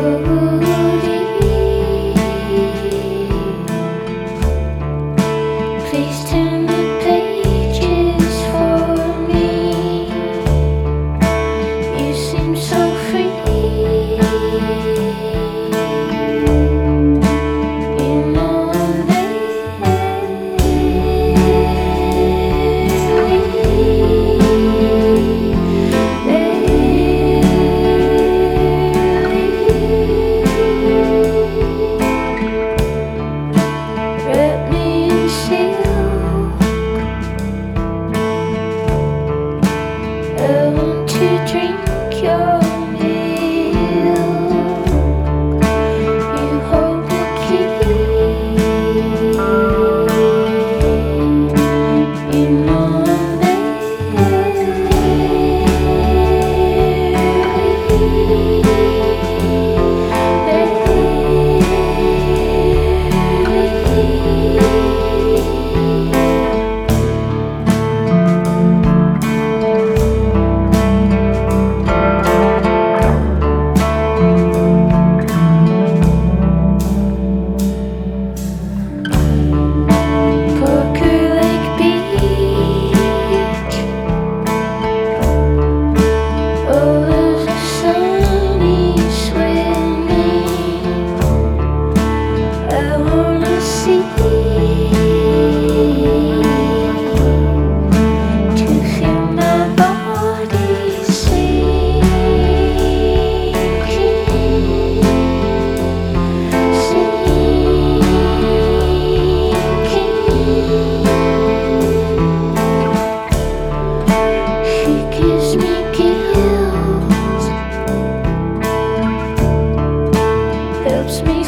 Please turn the pages for me. You seem so free. You know I'm wrap me in silk. I want to drink your milk. You hold the key. You know I'm Poker Lake Beach. Oh, there's a sunny swimming. I wanna see to feel my body sinking, She gives me guilt, helps me